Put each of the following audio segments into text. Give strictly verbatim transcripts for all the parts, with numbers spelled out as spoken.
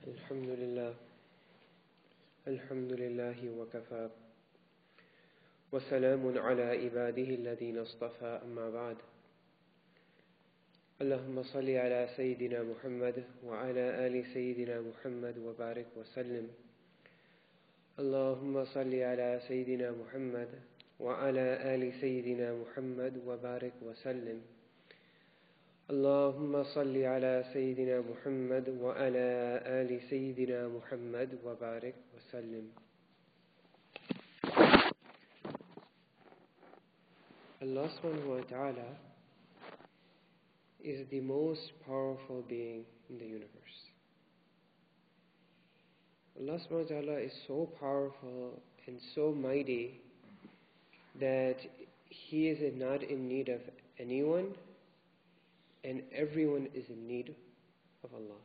الحمد لله الحمد لله وكفى وسلام على عباده الذين اصطفى أما بعد اللهم صل على سيدنا محمد وعلى آل سيدنا محمد وبارك وسلم اللهم صل على سيدنا محمد وعلى آل سيدنا محمد وبارك وسلم اللهم صل على سيدنا محمد وعلى آل سيدنا محمد وبارك وسلم. Allah subhanahu wa ta'ala is the most powerful being in the universe. Allah subhanahu wa ta'ala is so powerful and so mighty that He is not in need of anyone, and everyone is in need of Allah.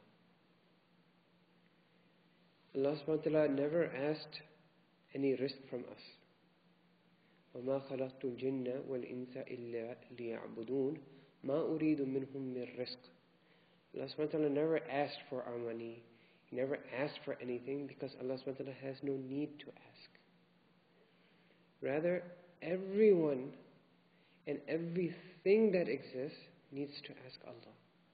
Allah subhanahu wa ta'ala never asked any risk from us. وَمَا خَلَقْتُ الْجِنَّ وَالْإِنسَ إِلَّا لِيَعْبُدُونَ مَا أُرِيدُ مِنْهُمْ مِنْ رِزْقٍ. Allah subhanahu wa ta'ala never asked for our money. He never asked for anything because Allah subhanahu wa ta'ala has no need to ask. Rather, everyone and everything that exists needs to ask Allah.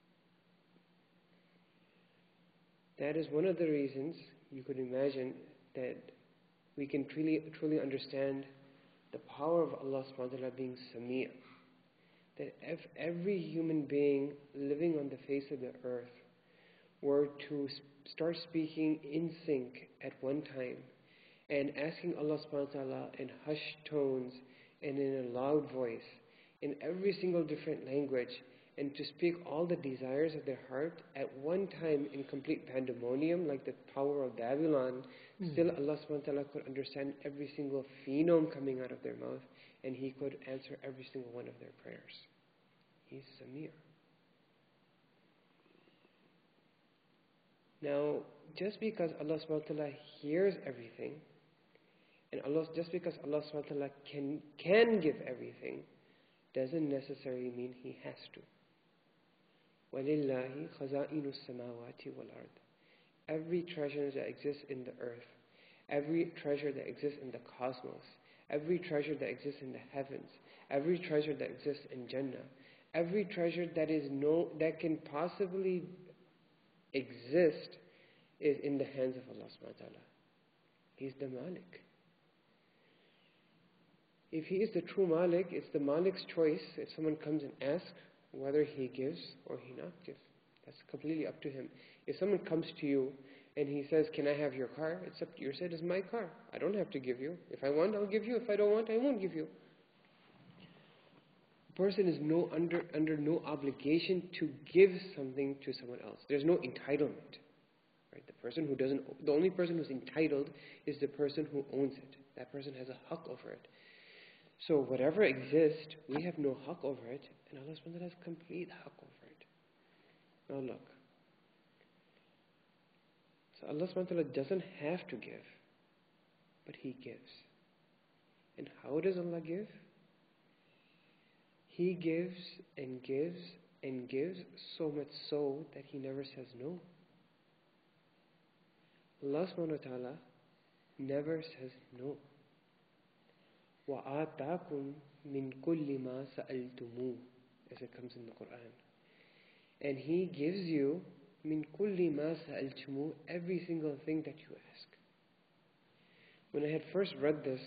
That is one of the reasons you could imagine that we can truly, truly understand the power of Allah subhanahu wa ta'ala being Sami'. That if every human being living on the face of the earth were to start speaking in sync at one time and asking Allah subhanahu wa ta'ala in hushed tones and in a loud voice, in every single different language, and to speak all the desires of their heart at one time in complete pandemonium, like the Tower of Babylon, mm. still Allah subhanahu wa ta'ala could understand every single phenome coming out of their mouth, and He could answer every single one of their prayers. He's Samir. Now, just because Allah subhanahu wa ta'ala hears everything, and Allah, just because Allah subhanahu wa ta'ala can, can give everything, doesn't necessarily mean He has to. وَلِلَّهِ خَزَائِنُ السَّمَاوَاتِ وَالْأَرْضِ. Every treasure that exists in the earth, every treasure that exists in the cosmos, every treasure that exists in the heavens, every treasure that exists in Jannah, every treasure that is no, that can possibly exist is in the hands of Allah subhanahu wa ta'ala. He's the Malik. If He is the true Malik, it's the Malik's choice if someone comes and asks whether he gives or he not gives. That's completely up to him. If someone comes to you and he says, "Can I have your car?" It's up to you. You said, "It's my car. I don't have to give you. If I want, I'll give you. If I don't want, I won't give you." A person is no under under no obligation to give something to someone else. There's no entitlement. Right? The person who doesn't, the only person who's entitled is the person who owns it. That person has a haqq over it. So whatever exists, we have no haqq over it, and Allah subhanahu wa ta'ala has complete haqq over it. Now look. So Allah subhanahu wa ta'ala doesn't have to give, but He gives. And how does Allah give? He gives and gives and gives so much so that He never says no. Allah subhanahu wa ta'ala never says no. وَآتَاكُمْ مِنْ كُلِّ مَا سَأَلْتُمُوهُ, as it comes in the Quran. And He gives you مِنْ كُلِّ مَا سَأَلْتُمُوهُ, every single thing that you ask. When I had first read this,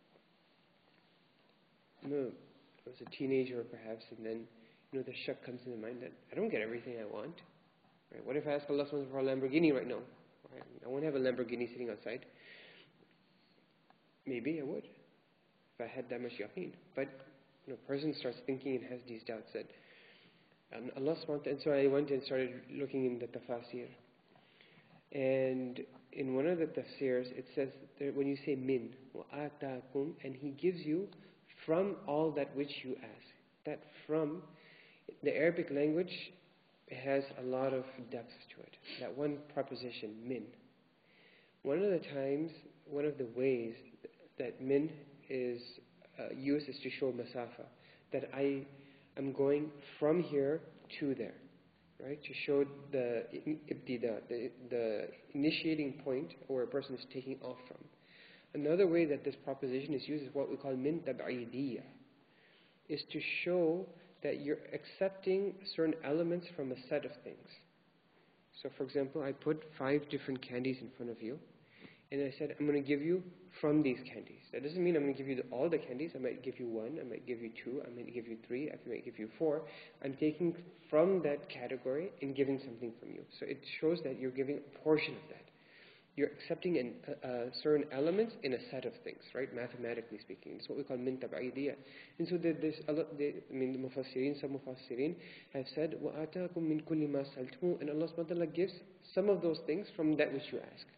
you know, I was a teenager perhaps, and then you know the shak comes in the mind that I don't get everything I want. Right? What if I ask Allah subhanahu wa ta'ala for a Lamborghini right now? Right? I won't have a Lamborghini sitting outside. Maybe I would, if I had that much yaqeen. But you know, a person starts thinking and has these doubts that um, Allah subhanahu wa ta'ala, and so I went and started looking in the tafasir. And in one of the tafsirs, it says that when you say min, وَآتَاكُمْ, and He gives you from all that which you ask. That from, the Arabic language has a lot of depth to it. That one preposition, min. One of the times, one of the ways that min is uh, used is to show masafa, that I am going from here to there. right? To show the ibtida, the, the initiating point where a person is taking off from. Another way that this proposition is used is what we call min tab'idiyya, is to show that you're accepting certain elements from a set of things. So for example, I put five different candies in front of you, and I said, I'm going to give you from these candies. That doesn't mean I'm going to give you the, all the candies. I might give you one, I might give you two, I might give you three, I might give you four. I'm taking from that category and giving something from you. So it shows that you're giving a portion of that. You're accepting an, uh, uh, certain elements in a set of things, right? Mathematically speaking. It's what we call min tab'idiyya. And so there, there's a lot, they, I mean, the mufassirin, some mufassirin have said, وَآتَاكُم مِّن كُلِّ مَا سَأَلْتُمُوهُ, and Allah subhanahu wa ta'ala gives some of those things from that which you ask.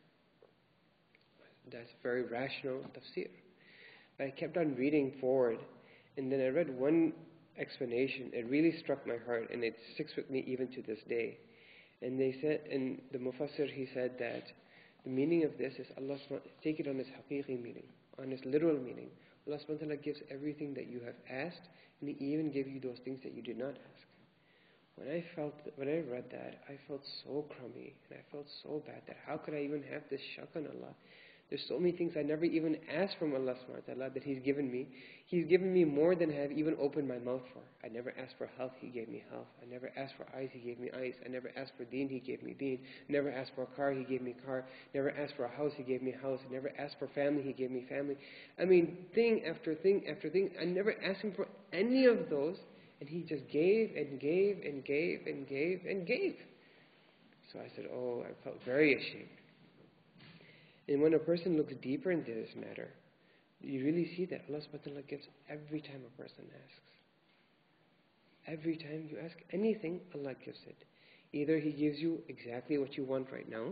That's very rational tafsir. I kept on reading forward, and then I read one explanation. It really struck my heart, and it sticks with me even to this day. And they said, and the mufassir, he said that the meaning of this is Allah subhanahu wa ta'ala, take it on its haqiqi meaning, on its literal meaning. Allah subhanahu wa ta'ala gives everything that you have asked, and He even gave you those things that you did not ask. When I felt, when I read that, I felt so crummy, and I felt so bad that how could I even have this shak on Allah? There's so many things I never even asked from Allah subhanahu wa ta'ala that He's given me. He's given me more than I have even opened my mouth for. I never asked for health, He gave me health. I never asked for eyes, He gave me eyes. I never asked for deen, He gave me deen. Never asked for a car, He gave me a car. Never asked for a house, He gave me a house. I never asked for family, He gave me family. I mean, thing after thing after thing. I never asked Him for any of those, and He just gave and gave and gave and gave and gave. So I said, oh, I felt very ashamed. And when a person looks deeper into this matter, you really see that Allah subhanahu wa ta'ala gives every time a person asks. Every time you ask anything, Allah gives it. Either He gives you exactly what you want right now,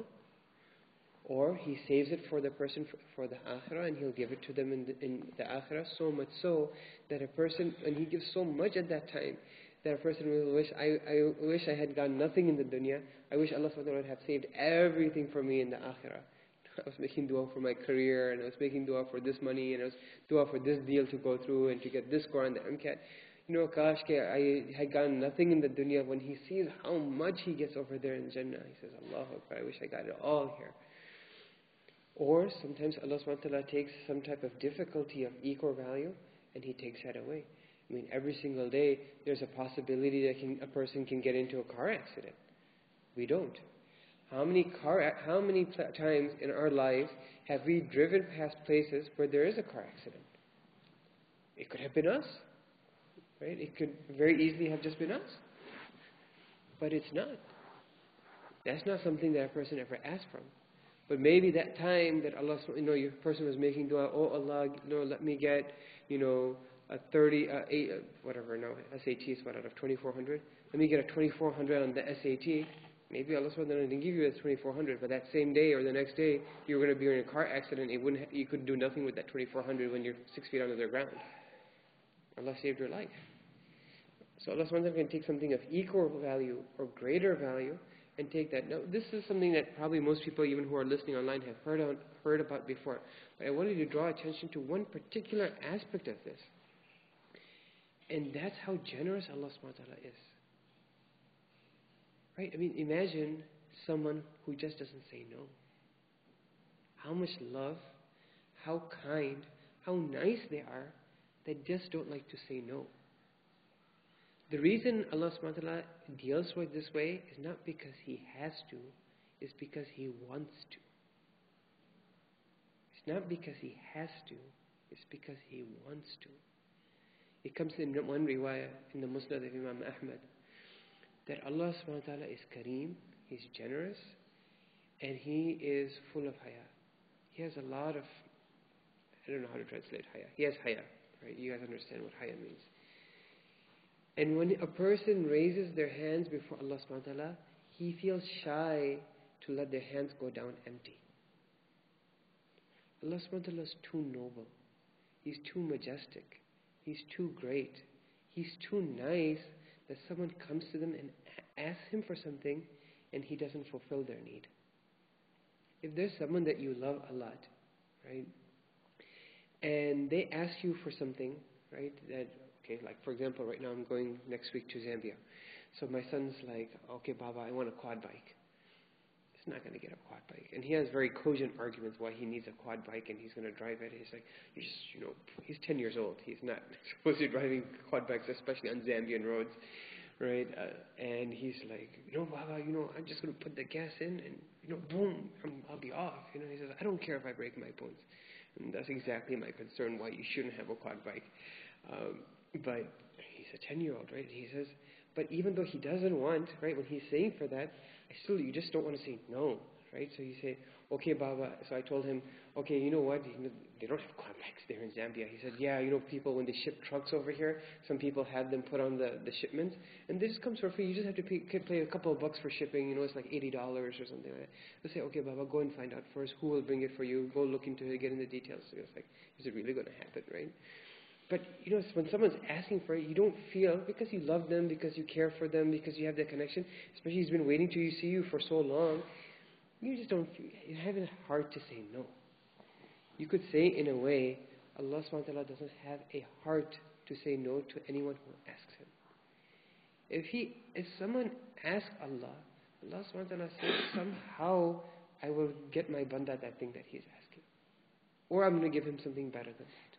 or He saves it for the person for, for the akhirah, and He'll give it to them in the, in the akhirah, so much so that a person, and He gives so much at that time, that a person will wish, I, I wish I had gotten nothing in the dunya. I wish Allah subhanahu wa ta'ala would have saved everything for me in the akhirah. I was making dua for my career, and I was making dua for this money, and I was dua for this deal to go through, and to get this Quran, the M C A T. You know, Kash, I had gotten nothing in the dunya. When he sees how much he gets over there in Jannah, he says, Allahu Akbar, I wish I got it all here. Or sometimes Allah subhanahu wa ta'ala takes some type of difficulty of equal value, and He takes that away. I mean, every single day, there's a possibility that can, a person can get into a car accident. We don't. How many car, how many times in our lives have we driven past places where there is a car accident? It could have been us, right? It could very easily have just been us. But it's not. That's not something that a person ever asked from. But maybe that time that Allah, you know, your person was making dua, oh Allah, you know, let me get, you know, a thirty, uh, eight, uh, whatever, no, S A T is what, out of twenty-four hundred? Let me get a twenty-four hundred on the S A T. Maybe Allah subhanahu wa ta'ala didn't give you that twenty-four hundred, but that same day or the next day, you were going to be in a car accident. It wouldn't ha- you could do nothing with that twenty-four hundred when you're six feet under the ground. Allah saved your life. So Allah subhanahu wa ta'ala can take something of equal value or greater value and take that. Now, this is something that probably most people, even who are listening online, have heard, on, heard about before. But I wanted to draw attention to one particular aspect of this. And that's how generous Allah subhanahu wa ta'ala is. Right? I mean, imagine someone who just doesn't say no. How much love, how kind, how nice they are, they just don't like to say no. The reason Allah subhanahu wa ta'ala deals with this way is not because He has to, it's because He wants to. It's not because He has to, it's because He wants to. It comes in one riwayah in the Musnad of Imam Ahmad that Allah subhanahu wa ta'ala is Kareem, He's generous, and He is full of haya. He has a lot of, I don't know how to translate haya. He has haya, right? You guys understand what haya means. And when a person raises their hands before Allah subhanahu wa ta'ala, he feels shy to let their hands go down empty. Allah subhanahu wa ta'ala is too noble. He's too majestic. He's too great. He's too nice that someone comes to them and asks Him for something and He doesn't fulfill their need. If there's someone that you love a lot, right, and they ask you for something, right, that, okay, like for example, right now I'm going next week to Zambia. So my son's like, okay, Baba, I want a quad bike. He's not going to get a quad bike. And he has very cogent arguments why he needs a quad bike and he's going to drive it. He's like, you just, you know, he's ten years old. He's not supposed to be driving quad bikes, especially on Zambian roads, right? Uh, and he's like, you know, Baba, you know, I'm just going to put the gas in and, you know, boom, I'm, I'll be off. You know, he says, I don't care if I break my bones. And that's exactly my concern, why you shouldn't have a quad bike. Um, but he's a ten-year-old, right? He says, but even though he doesn't want, right, when he's saying for that, I still, you just don't want to say no, right? So you say, okay, Baba. So I told him, okay, you know what? You know, they don't have quad bikes there in Zambia. He said, yeah, you know, people, when they ship trucks over here, some people have them put on the, the shipments, and this comes for free. You just have to pay, pay a couple of bucks for shipping. You know, it's like eighty dollars or something like that. I say, okay, Baba, go and find out first who will bring it for you. Go look into it, get in the details. So it's like, is it really going to happen, right? But, you know, when someone's asking for it, you don't feel, because you love them, because you care for them, because you have that connection, especially he's been waiting to you see you for so long, you just don't feel, you have it hard to say no. You could say in a way, Allah subhanahu wa ta'ala doesn't have a heart to say no to anyone who asks him. If he, if someone asks Allah, Allah subhanahu wa ta'ala says, somehow I will get my banda that thing that he's asking. Or I'm going to give him something better than that.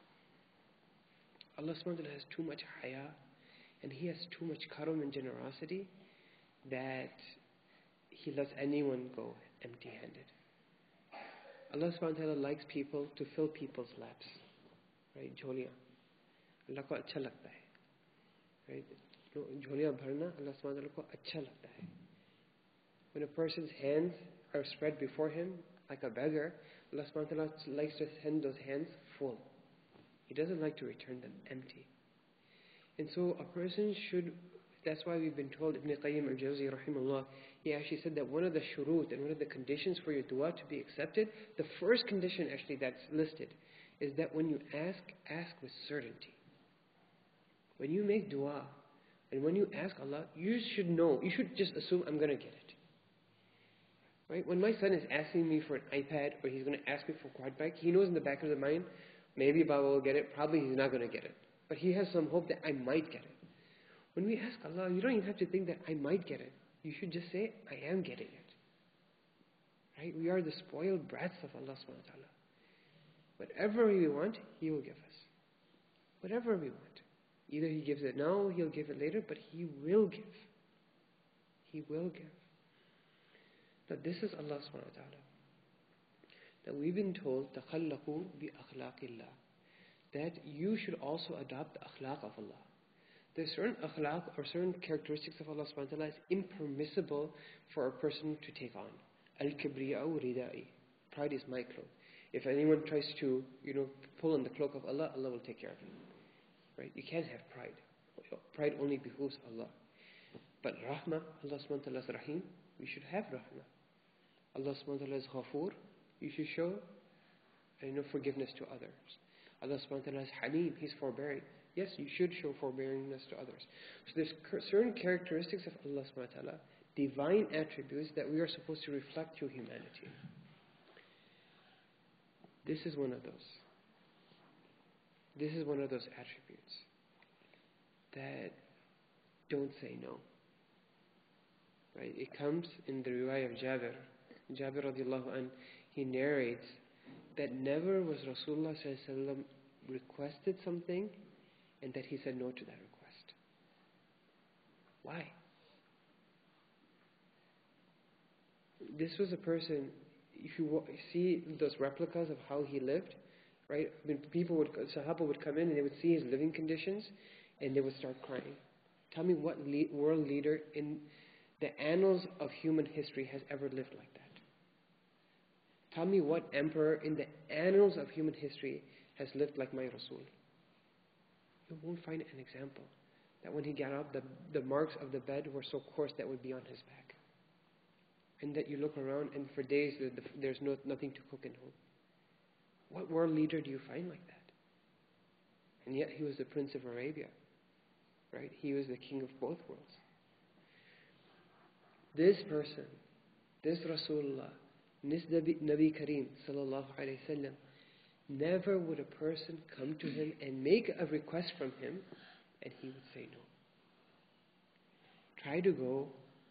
Allah subhanahu wa ta'ala has too much haya and He has too much karam and generosity that He lets anyone go empty-handed. Allah subhanahu wa ta'ala likes people to fill people's laps. Right? Jholiya. Allah ko acha lagta hai. Right? Jholiya bharna Allah subhanahu wa ta'ala ko acha lagta hai. When a person's hands are spread before him like a beggar, Allah subhanahu wa ta'ala likes to send those hands full. He doesn't like to return them empty. And so a person should, that's why we've been told, Ibn Qayyim al-Jawzi rahimahullah, he actually said that one of the shurut and one of the conditions for your dua to be accepted, the first condition actually that's listed, is that when you ask, ask with certainty. When you make dua, and when you ask Allah, you should know, you should just assume I'm going to get it. Right? When my son is asking me for an iPad, or he's going to ask me for a quad bike, he knows in the back of the mind, maybe Baba will get it, probably he's not going to get it. But he has some hope that I might get it. When we ask Allah, you don't even have to think that I might get it. You should just say, I am getting it. Right? We are the spoiled brats of Allah subhanahu wa ta'ala. Whatever we want, He will give us. Whatever we want. Either He gives it now, He'll give it later, but He will give. He will give. Now this is Allah subhanahu wa ta'ala. That we've been told, تَخَلَّقُوا بِأَخْلَاقِ اللَّهِ, that you should also adopt the akhlaq of Allah. There's certain akhlaq or certain characteristics of Allah subhanahu wa ta'ala is impermissible for a person to take on. Al-kibriya'u ridai. Pride is my cloak. If anyone tries to, you know, pull on the cloak of Allah, Allah will take care of him. Right? You can't have pride. Pride only behooves Allah. But rahmah, Allah subhanahu wa ta'ala is rahim, we should have rahmah. Allah subhanahu wa ta'ala is ghafoor, you should show, you know, forgiveness to others. Allah subhanahu wa ta'ala is halim, He's forbearing. Yes, you should show forbearingness to others. So there's certain characteristics of Allah subhanahu wa ta'ala, divine attributes that we are supposed to reflect through humanity. This is one of those. This is one of those attributes that don't say no. Right? It comes in the riwayah of Jabir. Jabir radiallahu anh, he narrates that never was Rasulullah sallallahu alaihi wasallam requested something and that he said no to that request. Why? This was a person, if you see those replicas of how he lived, right? I mean, people would, Sahaba would come in and they would see his living conditions and they would start crying. Tell me what le- world leader in the annals of human history has ever lived like that. Tell me what emperor in the annals of human history has lived like my Rasul. You won't find an example that when he got up, the, the marks of the bed were so coarse that would be on his back. And that you look around and for days there's no, nothing to cook in home. What world leader do you find like that? And yet he was the Prince of Arabia. Right? He was the king of both worlds. This person, this Rasulullah, this Nabi Kareem sallallahu alayhi wa sallam, never would a person come to him and make a request from him and he would say no. try to go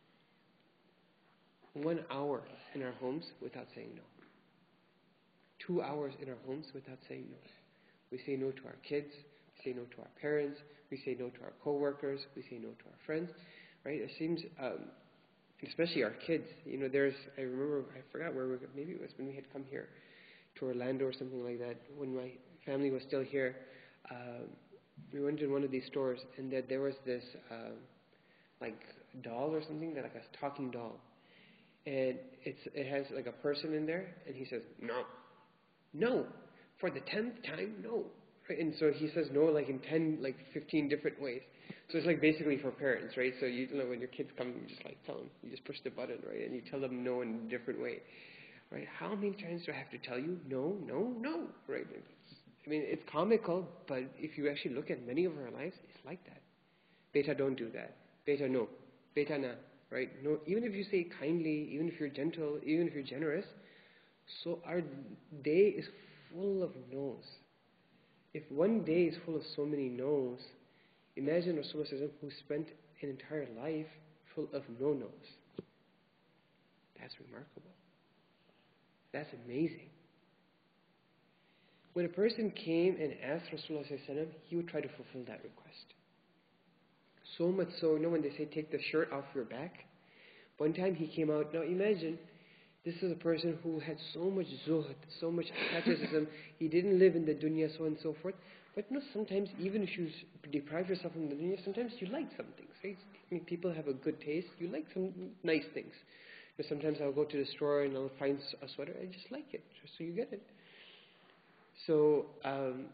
one hour in our homes without saying no. Two hours in our homes without saying no. We say no to our kids, we say no to our parents, we say no to our co-workers, we say no to our friends, right? It seems, um, especially our kids, you know, there's, I remember, I forgot where we were, maybe it was when we had come here to Orlando or something like that, when my family was still here. Um, we went to one of these stores, and that there was this, um, like, doll or something, that like a talking doll. And it's it has like a person in there, and he says, no, no, for the tenth time, no. Right? And so he says no like in ten, like fifteen different ways. So it's like basically for parents, right? So you, you know, when your kids come, you just like tell them, you just push the button, right? And you tell them no in a different way, right? How many times do I have to tell you no, no, no, right? I mean, it's comical, but if you actually look at many of our lives, it's like that. Beta, don't do that. Beta, no. Beta, na. Right? No, even if you say kindly, even if you're gentle, even if you're generous, so our day is full of no's. If one day is full of so many no's, imagine Rasulullah who spent an entire life full of no-no's. That's remarkable. That's amazing. When a person came and asked Rasulullah, he would try to fulfill that request. So much so, you know when they say take the shirt off your back? One time he came out, now imagine, this is a person who had so much zuhd, so much asceticism, he didn't live in the dunya, so on and so forth. But you know, sometimes even if you deprive yourself from the dunya, sometimes you like some things, right? I mean, people have a good taste, you like some nice things. You know, sometimes I'll go to the store and I'll find a sweater, I just like it, so you get it. So, um,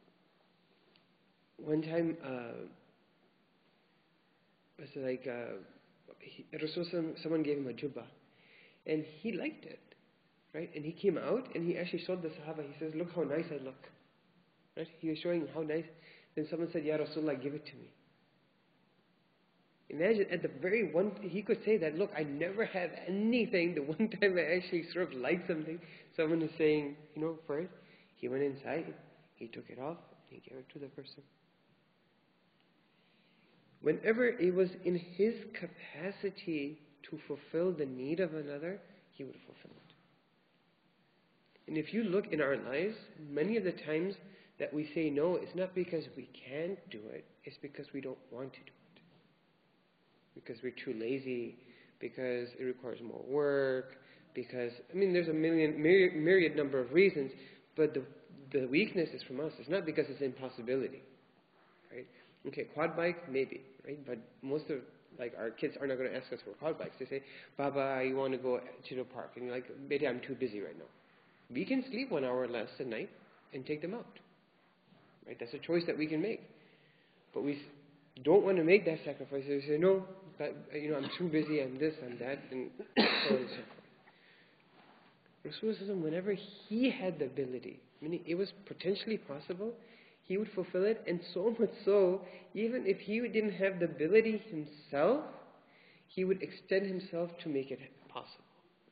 one time, uh, it was like, uh, he, Rasul, someone gave him a jubbah, and he liked it, right? And he came out, and he actually showed the Sahaba, he says, look how nice I look, right? He was showing how nice. Then someone said, Ya Rasulullah, give it to me. Imagine, at the very one, he could say that, look, I never have anything, the one time I actually sort of liked something, someone is saying, you know, for it, he went inside, he took it off, and he gave it to the person. Whenever it was in his capacity to fulfill the need of another, he would fulfill it. And if you look in our lives, many of the times that we say no, it's not because we can't do it, it's because we don't want to do it. Because we're too lazy, because it requires more work, because, I mean, there's a million, myriad, myriad number of reasons, but the, the weakness is from us. It's not because it's impossibility, right? Okay, quad bike, maybe, right? But most of, like, our kids are not going to ask us for quad bikes. They say, Baba, you want to go to the park? And you're like, Beta, I'm too busy right now. We can sleep one hour less at night and take them out, right? That's a choice that we can make. But we don't want to make that sacrifice. We say, no, but, you know, I'm too busy, I'm this, I'm that, and so on and so forth. Rasulullah, whenever he had the ability, meaning it was potentially possible, he would fulfill it, and so much so, even if he didn't have the ability himself, he would extend himself to make it possible.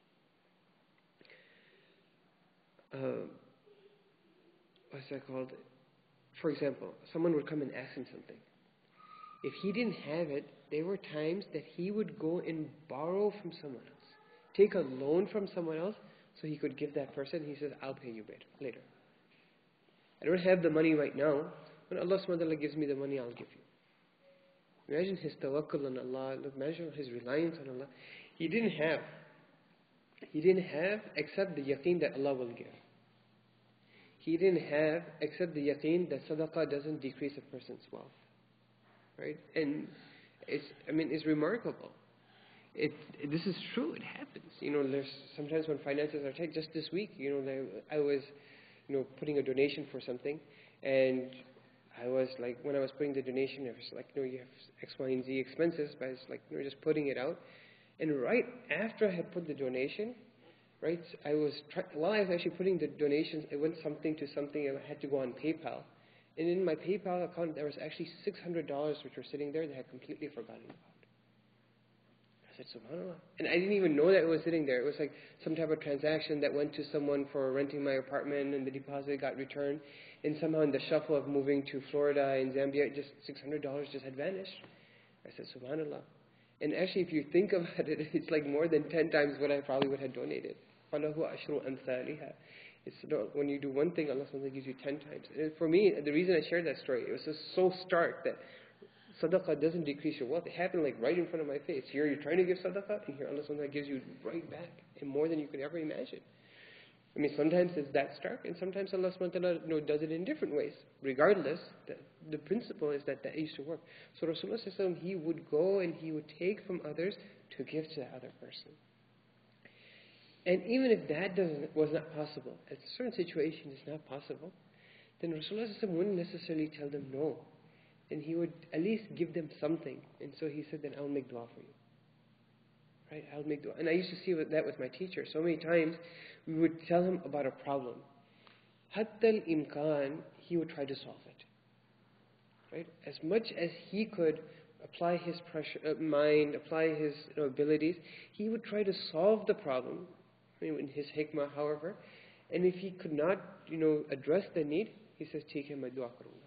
Uh, what's that called? For example, someone would come and ask him something. If he didn't have it, there were times that he would go and borrow from someone else, take a loan from someone else, so he could give that person. He says, I'll pay you later. I don't have the money right now. When Allah subhanahu wa ta'ala gives me the money, I'll give you. Imagine his tawakkul on Allah. Imagine his reliance on Allah. He didn't have. He didn't have except the yaqeen that Allah will give. He didn't have except the yaqeen that sadaqah doesn't decrease a person's wealth. Right? And it's, I mean, it's remarkable. It, it, this is true. It happens. You know, there's sometimes when finances are tight. Just this week, you know, I was, you know, putting a donation for something, and I was like, when I was putting the donation, I was like, you know, you have X, Y, and Z expenses, but I was like, you know, just putting it out. And right after I had put the donation, right, I was, try- while I was actually putting the donations, I went something to something, and I had to go on PayPal. And in my PayPal account, there was actually six hundred dollars which were sitting there that I had completely forgotten about. I said, subhanAllah. And I didn't even know that it was sitting there. It was like some type of transaction that went to someone for renting my apartment, and the deposit got returned. And somehow in the shuffle of moving to Florida and Zambia, just six hundred dollars just had vanished. I said, subhanAllah. And actually, if you think about it, it's like more than ten times what I probably would have donated. فَلَهُ أَشْرُ أَمْثَالِهَا. It's not, when you do one thing, Allah subhanahu wa ta'ala gives you ten times. And for me, the reason I shared that story, it was just so stark that sadaqah doesn't decrease your wealth. It happened like right in front of my face. Here you're trying to give sadaqah, and here Allah subhanahu wa ta'ala gives you right back, and more than you could ever imagine. I mean, sometimes it's that stark, and sometimes Allah subhanahu wa ta'ala, you know, does it in different ways. Regardless, the, the principle is that that used to work. So Rasulullah sallallahu alaihi wasallam, he would go and he would take from others to give to that other person. And even if that doesn't was not possible, at a certain situation it's not possible, then Rasulullah sallallahu alaihi wasallam wouldn't necessarily tell them no. And he would at least give them something. And so he said, then I'll make dua for you. Right? I'll make dua. And I used to see that with my teacher. So many times we would tell him about a problem. Hatta al-imkan, he would try to solve it. Right? As much as he could apply his pressure, uh, mind, apply his you know, abilities, he would try to solve the problem, I mean, in his hikmah, however. And if he could not, you know, address the need, he says, take him a dua karuna.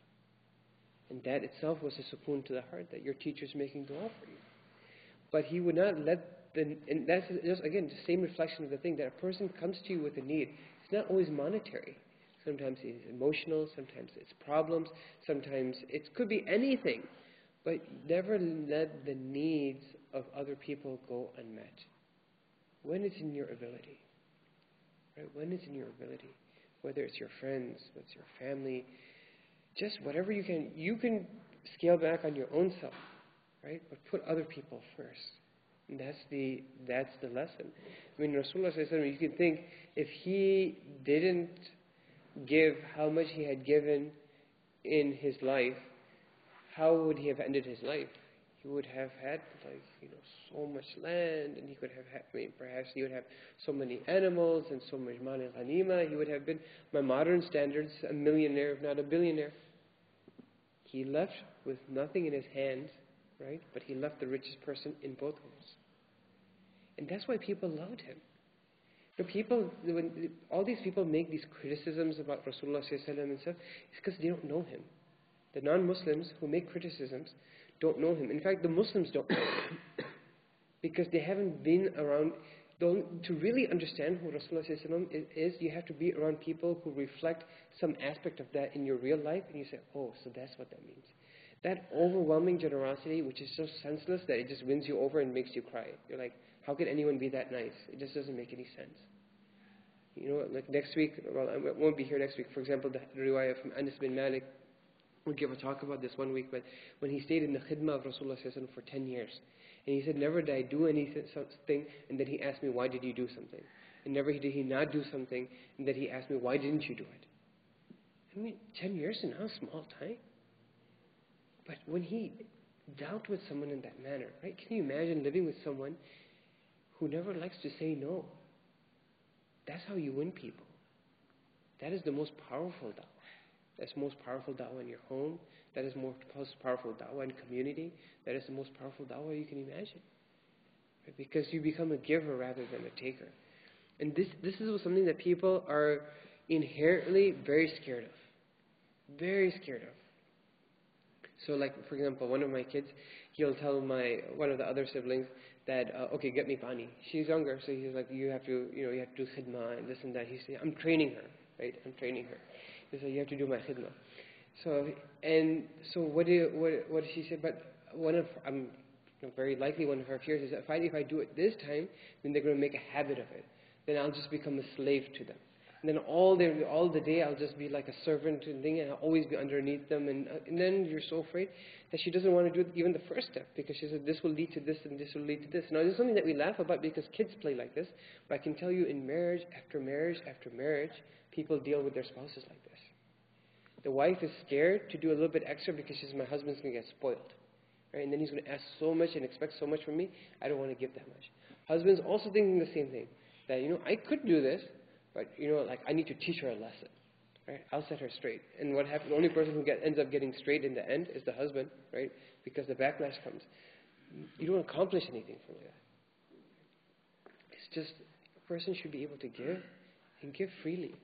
And that itself was a sukoon to the heart, that your teacher's making dua for you. But he would not let the, and that's just, again, the same reflection of the thing, that a person comes to you with a need. It's not always monetary. Sometimes it's emotional, sometimes it's problems, sometimes it could be anything. But never let the needs of other people go unmet. When it's in your ability. Right? When it's in your ability. Whether it's your friends, whether it's your family, just whatever you can, you can scale back on your own self, right? But put other people first. And that's the that's the lesson. I mean, Rasulullah sallallahu alaihi wasallam, you can think, if he didn't give how much he had given in his life, how would he have ended his life? He would have had, like, you know, so much land, and he could have had, I mean, perhaps he would have so many animals and so much mal ghanima. He would have been, by modern standards, a millionaire, if not a billionaire. He left with nothing in his hands, right? But he left the richest person in both worlds. And that's why people loved him. The people, when all these people make these criticisms about Rasulullah sallallahu alaihi wasallam and stuff, it's because they don't know him. The non-Muslims who make criticisms don't know him. In fact, the Muslims don't know him because they haven't been around. Don't, to really understand who Rasulullah sallallahu alaihi wasallam is, you have to be around people who reflect some aspect of that in your real life, and you say, oh, so that's what that means. That overwhelming generosity, which is so senseless that it just wins you over and makes you cry. You're like, how could anyone be that nice? It just doesn't make any sense. You know, like next week, well, I won't be here next week. For example, the riwayah from Anas bin Malik, we'll give a talk about this one week, but when he stayed in the khidmah of Rasulullah sallallahu alaihi wasallam for ten years, and he said, never did I do anything, and then he asked me, why did you do something? And never did he not do something, and then he asked me, why didn't you do it? I mean, ten years is not a small time. But when he dealt with someone in that manner, right? Can you imagine living with someone who never likes to say no? That's how you win people. That is the most powerful da'wah. That's the most powerful da'wah in your home. That is the most powerful da'wah in community. That is the most powerful da'wah you can imagine. Right? Because you become a giver rather than a taker. And this, this is something that people are inherently very scared of. Very scared of. So like, for example, one of my kids, he'll tell my, one of the other siblings that, uh, okay, get me pani. She's younger, so he's like, you have to, you know, you have to do khidmah and this and that. He's saying, I'm training her, right? I'm training her. He said, you have to do my khidmah. So, and so what do you, what, what she said, but one of, I'm you know, very likely one of her fears is that if I, if I do it this time, then they're going to make a habit of it. Then I'll just become a slave to them. And then all day, all the day, I'll just be like a servant and thing, and I'll always be underneath them. And, uh, and then you're so afraid that she doesn't want to do even the first step, because she said, this will lead to this and this will lead to this. Now, this is something that we laugh about because kids play like this. But I can tell you, in marriage after marriage after marriage, people deal with their spouses like this. The wife is scared to do a little bit extra because she says, my husband's going to get spoiled. Right? And then he's going to ask so much and expect so much from me, I don't want to give that much. Husband's also thinking the same thing. That, you know, I could do this, but, you know, like, I need to teach her a lesson. Right? I'll set her straight. And what happens, the only person who get, ends up getting straight in the end is the husband, right? Because the backlash comes. You don't accomplish anything from that. It's just, a person should be able to give, and give freely.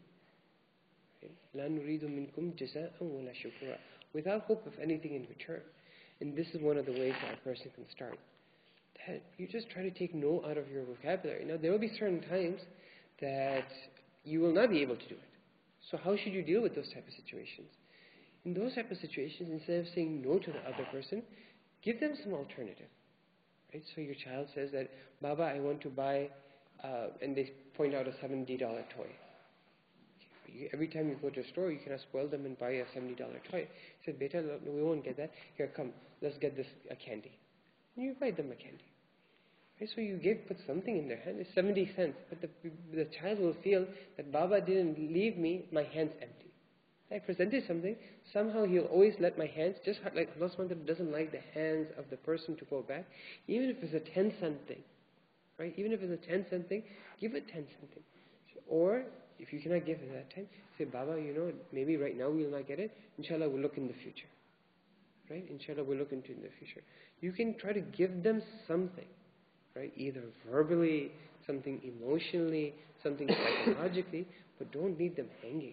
لَا نُرِيدُ مِنْكُمْ جَزَاءً وَلَا شُكُورًا, without hope of anything in return. And this is one of the ways that a person can start. that you just try to take no out of your vocabulary. Now, there will be certain times that you will not be able to do it. So how should you deal with those type of situations? In those type of situations, instead of saying no to the other person, give them some alternative. Right? So your child says that, Baba, I want to buy, uh, and they point out a seventy dollar toy. Okay, every time you go to a store, you cannot spoil them and buy a seventy dollar toy. He said, Beta, no, we won't get that. Here, come, let's get this a candy. And you buy them a candy. Right? So you give, put something in their hand. It's seventy cents. But the, the child will feel that Baba didn't leave me my hands empty. I presented something. Somehow he'll always let my hands, just like Allah subhanahu wa ta'ala doesn't like the hands of the person to go back. Even if it's a ten cent thing. Right? Even if it's a ten cent thing, give it ten cent thing. Or, if you cannot give it that time, say, Baba, you know, maybe right now we will not get it. Inshallah, we'll look in the future. Right? Inshallah, we'll look into in the future. You can try to give them something. Right? Either verbally, something emotionally, something psychologically, but don't leave them hanging.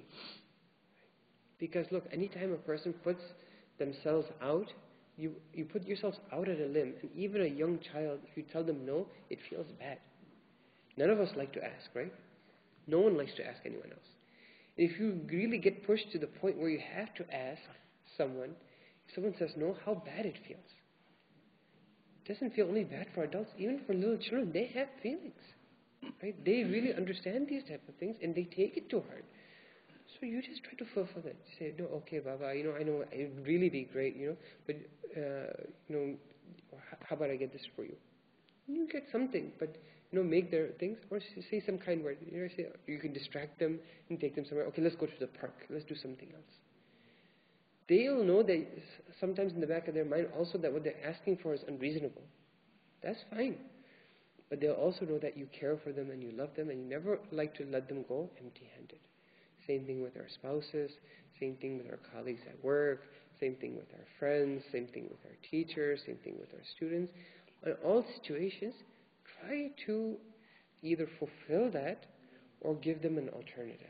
Because look, anytime a person puts themselves out, you, you put yourselves out at a limb, and even a young child, if you tell them no, it feels bad. None of us like to ask, right? No one likes to ask anyone else. If you really get pushed to the point where you have to ask someone, if someone says no, how bad it feels. It doesn't feel only bad for adults, even for little children, they have feelings. Right? They really understand these type of things, and they take it to heart. So you just try to fulfill it. Say, no, okay, Baba, you know, I know it would really be great, you know, but, uh, you know, how about I get this for you? You get something, but, you know, make their things, or say some kind word. You know, say, you can distract them and take them somewhere. Okay, let's go to the park. Let's do something else. They'll know that sometimes in the back of their mind also that what they're asking for is unreasonable. That's fine. But they'll also know that you care for them and you love them and you never like to let them go empty-handed. Same thing with our spouses, same thing with our colleagues at work, same thing with our friends, same thing with our teachers, same thing with our students. In all situations, try to either fulfill that or give them an alternative.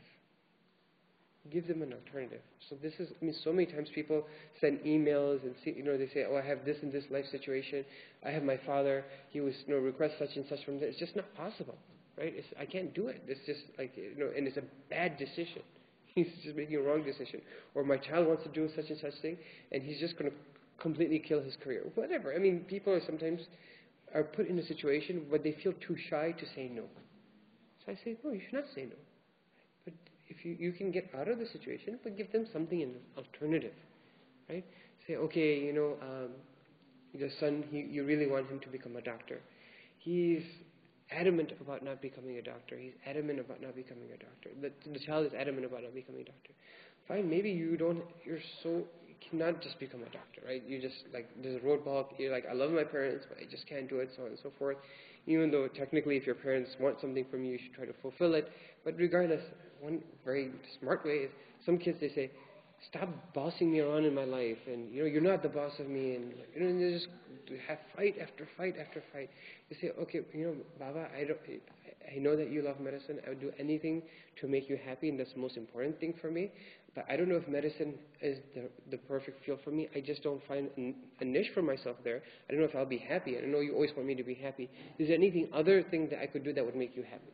Give them an alternative. So this is, I mean, so many times people send emails and see, you know, they say, oh, I have this and this life situation. I have my father. He was, you know, request such and such from this. It's just not possible, right? It's, I can't do it. It's just like, you know, and it's a bad decision. He's just making a wrong decision. Or my child wants to do such and such thing, and he's just going to completely kill his career. Whatever. I mean, people are sometimes are put in a situation where they feel too shy to say no. So I say, no, you should not say no. But if you, you can get out of the situation, but give them something an alternative, right? Say, okay, you know, um, the son, he, you really want him to become a doctor. He's adamant about not becoming a doctor. He's adamant about not becoming a doctor. The, the child is adamant about not becoming a doctor. Fine, maybe you don't, you're so, you cannot just become a doctor, right? You just, like, there's a roadblock. You're like, I love my parents, but I just can't do it, so on and so forth. Even though technically if your parents want something from you, you should try to fulfill it. But regardless, one very smart way is, some kids, they say, stop bossing me around in my life, and, you know, you're not the boss of me, and, you know, and they just have fight after fight after fight. You say, okay, you know, Baba, I don't, I know that you love medicine. I would do anything to make you happy, and that's the most important thing for me. But I don't know if medicine is the, the perfect field for me. I just don't find a niche for myself there. I don't know if I'll be happy. I know you always want me to be happy. Is there anything other thing that I could do that would make you happy?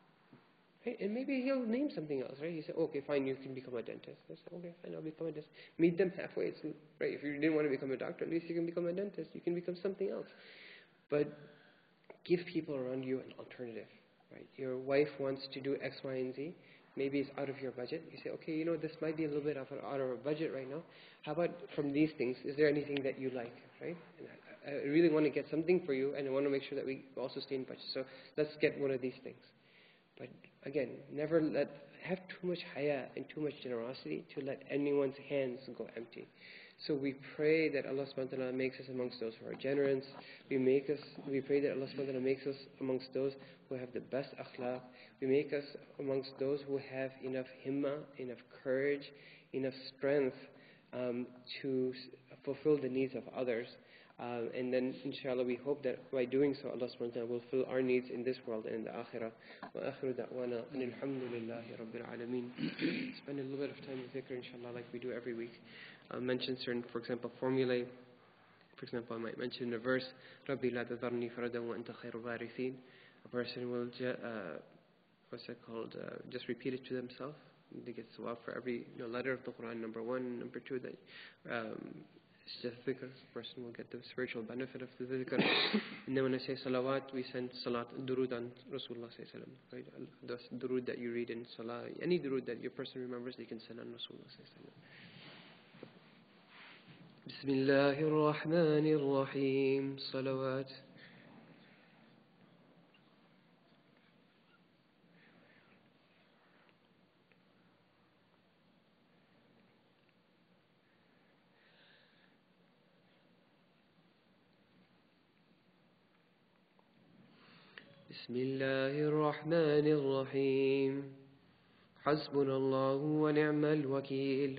Right? And maybe he'll name something else, right? He said, okay, fine, you can become a dentist. I said, okay, fine, I'll become a dentist. Meet them halfway. It's, right? If you didn't want to become a doctor, at least you can become a dentist. You can become something else. But give people around you an alternative, right? Your wife wants to do X, Y, and Z. Maybe it's out of your budget. You say, okay, you know, this might be a little bit out of our budget right now. How about from these things, is there anything that you like, right? And I, I really want to get something for you, and I want to make sure that we also stay in budget. So let's get one of these things. But again, never let, have too much haya and too much generosity to let anyone's hands go empty. So we pray that Allah subhanahu wa ta'ala makes us amongst those who are generous. We make us, we pray that Allah subhanahu wa ta'ala makes us amongst those who have the best akhlaq. We make us amongst those who have enough himmah, enough courage, enough strength um, to fulfill the needs of others. Uh, and then, inshallah, we hope that by doing so, Allah subhanahu wa ta'ala will fill our needs in this world and in the akhirah. Wa akhiru da'wana and alhamdulillahi rabbil alameen. Spend a little bit of time with dhikr, inshallah, like we do every week. I'll mention certain, for example, formulae For example, I might mention a verse, رَبِّ لَا تَذَرْنِي فَرَدًا وَأَنْتَ خَيْرُ الْوَارِثِينَ. A person will, ju- uh, what's it called, uh, just repeat it to themselves. They get sawab for every you know, letter of the Quran, number one. Number two, that um, it's just dhikr. A person will get the spiritual benefit of the dhikr. And then when I say salawat, we send salat, durud on Rasulullah sallallahu alaihi wasallam, right? The durud that you read in salah, any durud that your person remembers, they can send on Rasulullah sallallahu alaihi wasallam. بسم الله الرحمن الرحيم صلوات. بسم الله الرحمن الرحيم حسبنا الله ونعم الوكيل.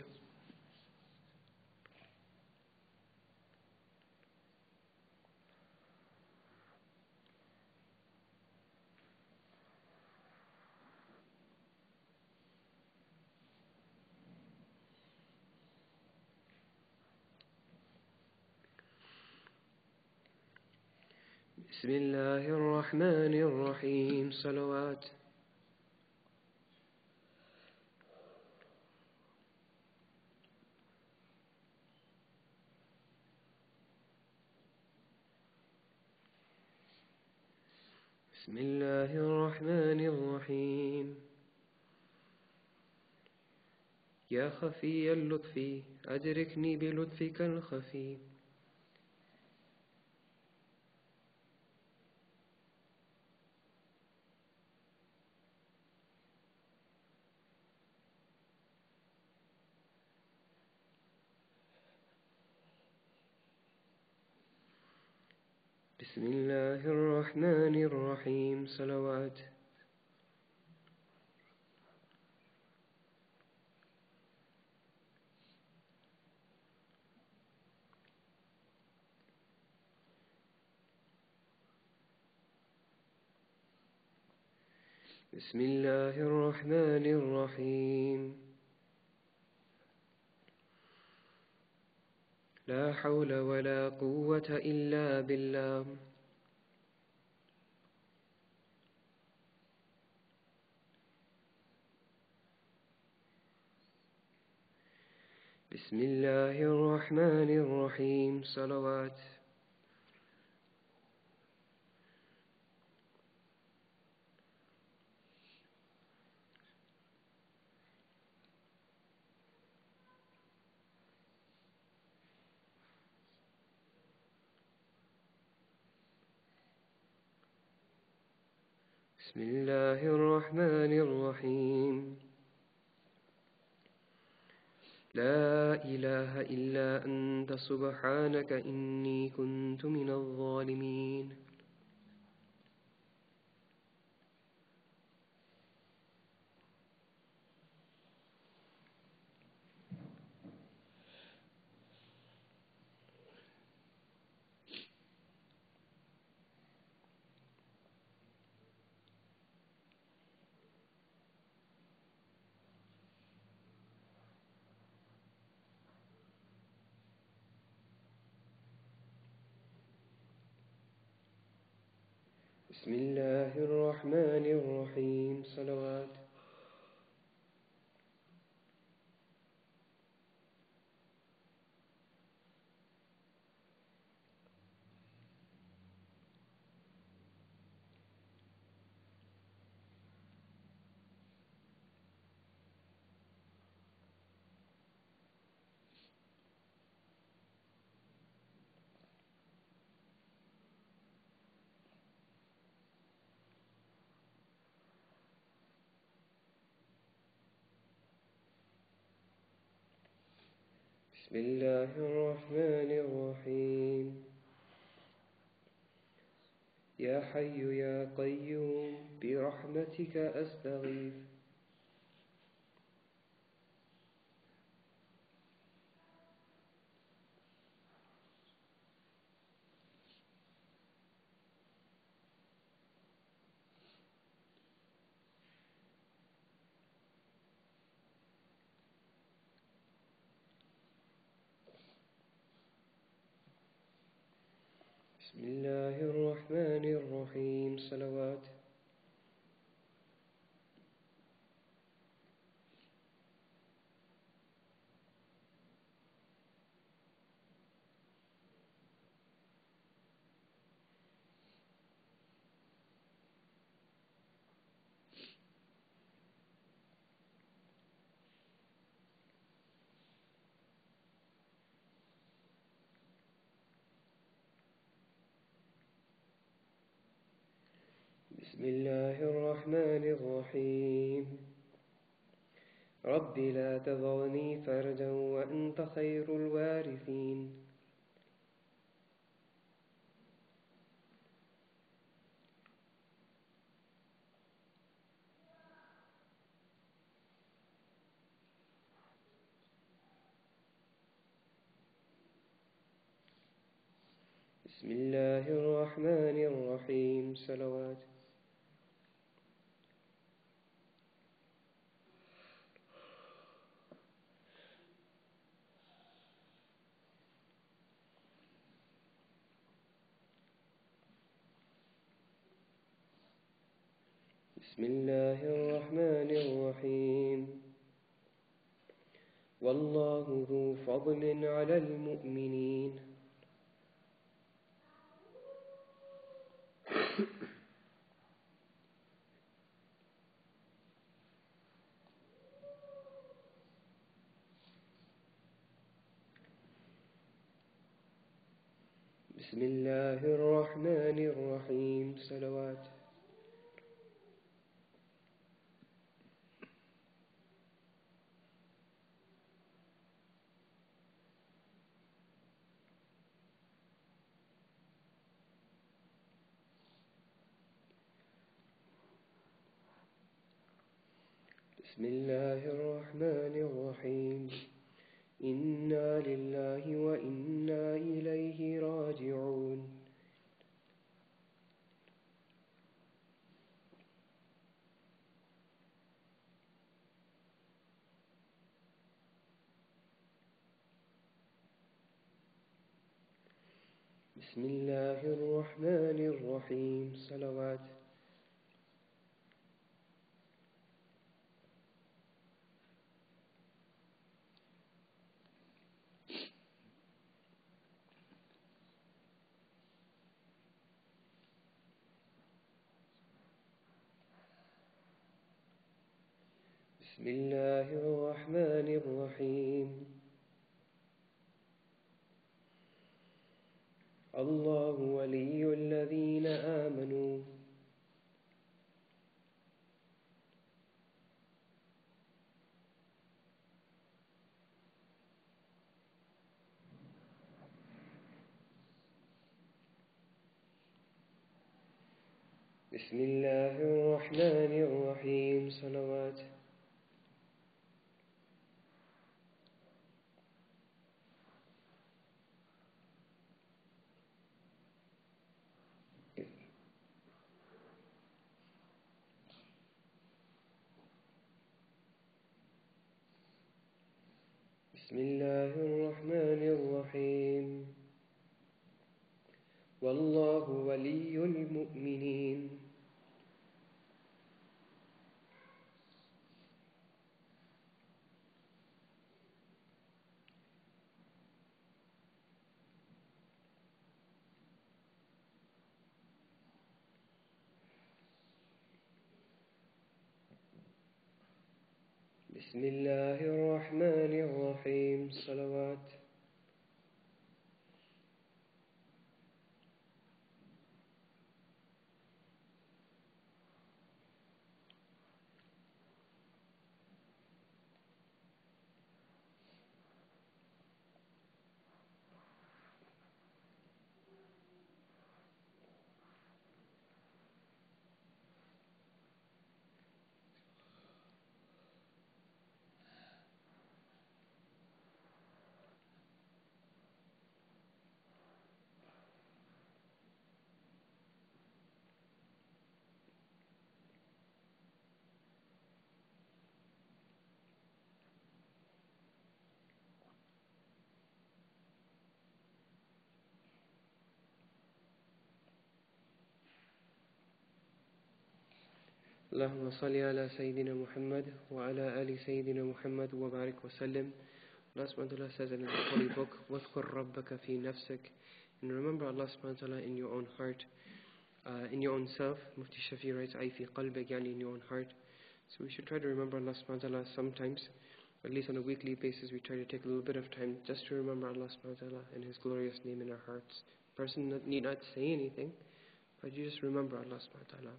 بسم الله الرحمن الرحيم صلوات. بسم الله الرحمن الرحيم يا خفي اللطف أدركني بلطفك الخفي. بسم الله الرحمن الرحيم صلوات. بسم الله الرحمن الرحيم لا حول ولا قوة إلا بالله. بسم الله الرحمن الرحيم صلوات. بسم الله الرحمن الرحيم لا إله إلا أنت سبحانك إني كنت من الظالمين. بسم الله الرحمن الرحيم صلوات. بسم الله الرحمن الرحيم يا حي يا قيوم برحمتك أستغيث. بسم الله الرحمن الرحيم. صلوات. بسم الله الرحمن الرحيم. رب لا تذرني فردا وأنت خير الوارثين. بسم الله الرحمن الرحيم. صلوات. بسم الله الرحمن الرحيم. والله ذو فضل على المؤمنين. بسم الله الرحمن الرحيم. صلوات. بسم الله الرحمن الرحيم. إنا لله وإنا إليه راجعون. بسم الله الرحمن الرحيم. صلوات. بسم الله الرحمن الرحيم. الله ولي الذين آمنوا. بسم الله الرحمن الرحيم. صلوات. بسم الله الرحمن الرحيم. والله ولي المؤمنين. بسم الله الرحمن الرحيم. صلوات. اللهم صل على سيدنا Muhammad وعلى آل سيدنا Muhammad وبارك وسلم. Allah subhanahu wa ta'ala says in the Holy Book, وَاذْكُرْ رَبَّكَ فِي نَفْسِكَ, and remember Allah subhanahu wa ta'ala in your own heart, uh, in your own self. Mufti Shafi writes, أي في قلبك, يعني in your own heart. So we should try to remember Allah subhanahu wa ta'ala sometimes, at least on a weekly basis. We try to take a little bit of time just to remember Allah subhanahu wa ta'ala and His glorious name in our hearts. Person need not say anything, but you just remember Allah subhanahu wa ta'ala.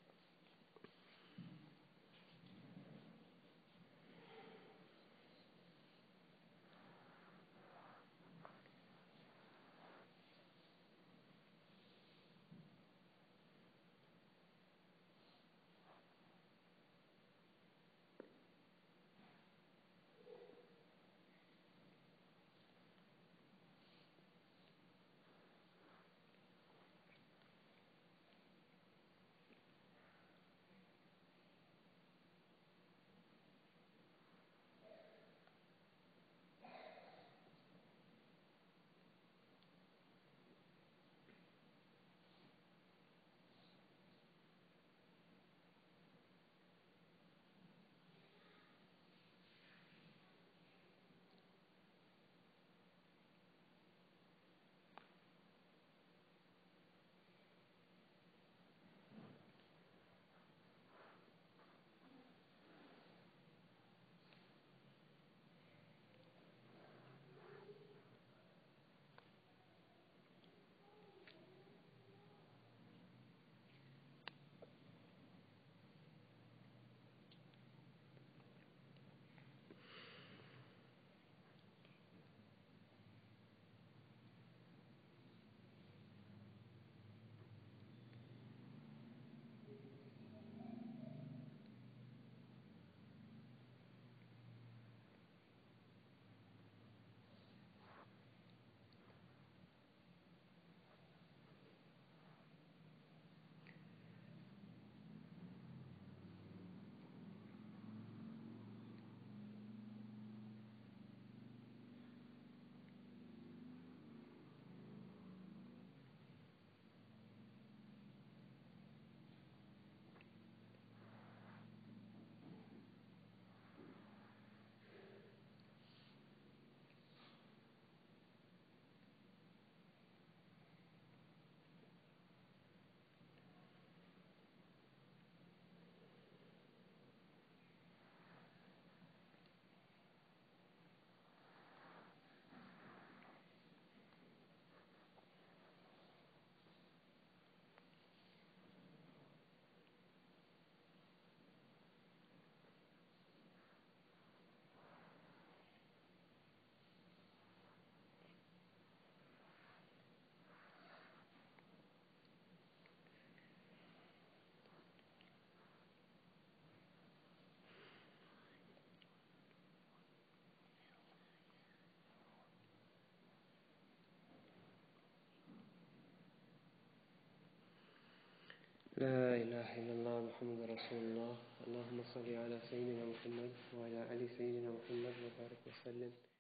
لا إله إلا الله محمد رسول الله. اللهم صل على سيدنا محمد وعلى آل سيدنا محمد وبارك وسلم.